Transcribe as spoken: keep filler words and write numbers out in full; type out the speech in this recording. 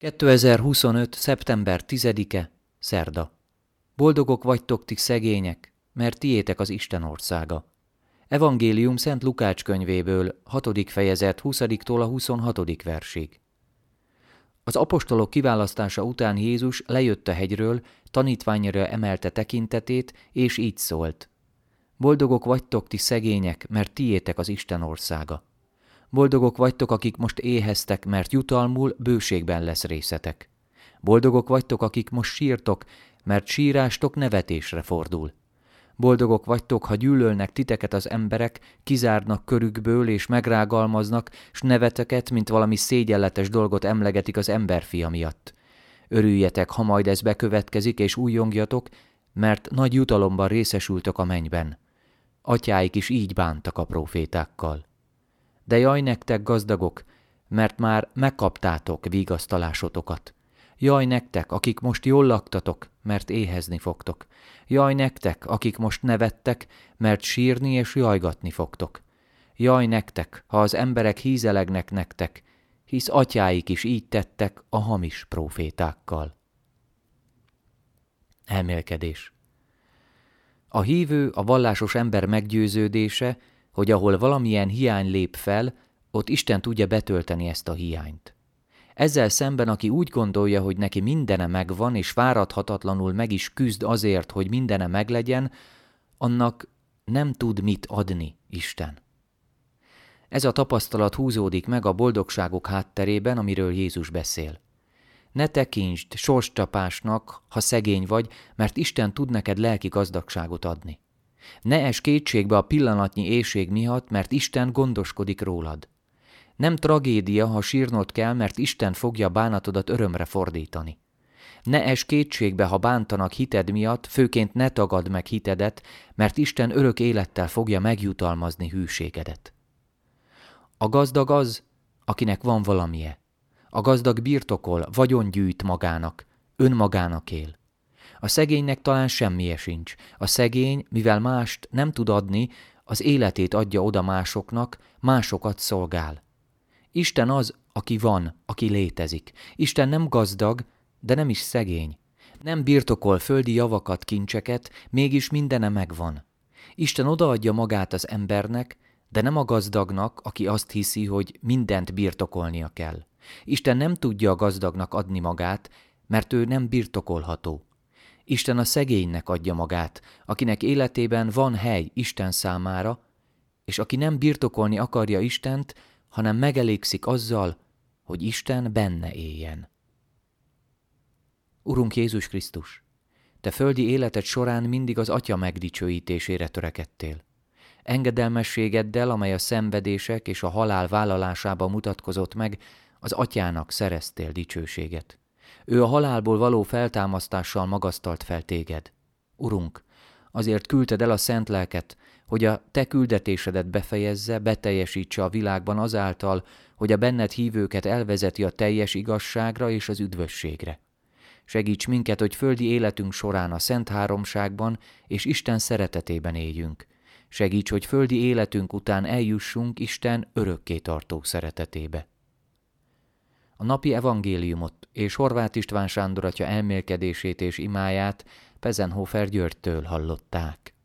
kétezer-huszonöt. szeptember tizedike. Szerda. Boldogok vagytok ti szegények, mert tiétek az Isten országa. Evangélium Szent Lukács könyvéből, hatodik fejezet huszadiktól a huszonhatodik versig. Az apostolok kiválasztása után Jézus lejött a hegyről, tanítványra emelte tekintetét, és így szólt: Boldogok vagytok ti szegények, mert tiétek az Isten országa. Boldogok vagytok, akik most éheztek, mert jutalmul bőségben lesz részetek. Boldogok vagytok, akik most sírtok, mert sírástok nevetésre fordul. Boldogok vagytok, ha gyűlölnek titeket az emberek, kizárnak körükből és megrágalmaznak, s neveteket, mint valami szégyenletes dolgot emlegetik az emberfia miatt. Örüljetek, ha majd ez bekövetkezik, és újjongjatok, mert nagy jutalomban részesültök a mennyben. Atyáik is így bántak a prófétákkal. De jaj nektek, gazdagok, mert már megkaptátok vigasztalásotokat. Jaj nektek, akik most jól laktatok, mert éhezni fogtok. Jaj nektek, akik most nevettek, mert sírni és jajgatni fogtok. Jaj nektek, ha az emberek hízelegnek nektek, hisz atyáik is így tettek a hamis prófétákkal. Elmélkedés. A hívő, a vallásos ember meggyőződése, hogy ahol valamilyen hiány lép fel, ott Isten tudja betölteni ezt a hiányt. Ezzel szemben, aki úgy gondolja, hogy neki mindene megvan, és fáradhatatlanul meg is küzd azért, hogy mindene meglegyen, annak nem tud mit adni Isten. Ez a tapasztalat húzódik meg a boldogságok hátterében, amiről Jézus beszél. Ne tekintsd sorscsapásnak, ha szegény vagy, mert Isten tud neked lelki gazdagságot adni. Ne es kétségbe a pillanatnyi éhség miatt, mert Isten gondoskodik rólad. Nem tragédia, ha sírnod kell, mert Isten fogja bánatodat örömre fordítani. Ne es kétségbe, ha bántanak hited miatt, főként ne tagadd meg hitedet, mert Isten örök élettel fogja megjutalmazni hűségedet. A gazdag az, akinek van valamije. A gazdag birtokol, vagyon gyűjt magának, önmagának él. A szegénynek talán semmije sincs. A szegény, mivel mást nem tud adni, az életét adja oda másoknak, másokat szolgál. Isten az, aki van, aki létezik. Isten nem gazdag, de nem is szegény. Nem birtokol földi javakat, kincseket, mégis mindene megvan. Isten odaadja magát az embernek, de nem a gazdagnak, aki azt hiszi, hogy mindent birtokolnia kell. Isten nem tudja a gazdagnak adni magát, mert ő nem birtokolható. Isten a szegénynek adja magát, akinek életében van hely Isten számára, és aki nem birtokolni akarja Istent, hanem megelégszik azzal, hogy Isten benne éljen. Urunk Jézus Krisztus, te földi életed során mindig az Atya megdicsőítésére törekedtél. Engedelmességeddel, amely a szenvedések és a halál vállalásában mutatkozott meg, az Atyának szereztél dicsőséget. Ő a halálból való feltámasztással magasztalt fel téged. Urunk, azért küldted el a szent lelket, hogy a te küldetésedet befejezze, beteljesítse a világban azáltal, hogy a benned hívőket elvezeti a teljes igazságra és az üdvösségre. Segíts minket, hogy földi életünk során a Szent Háromságban és Isten szeretetében éljünk. Segíts, hogy földi életünk után eljussunk Isten örökké tartó szeretetébe. A napi evangéliumot és Horváth István Sándor atya elmélkedését és imáját Pezenhofer Györgytől hallották.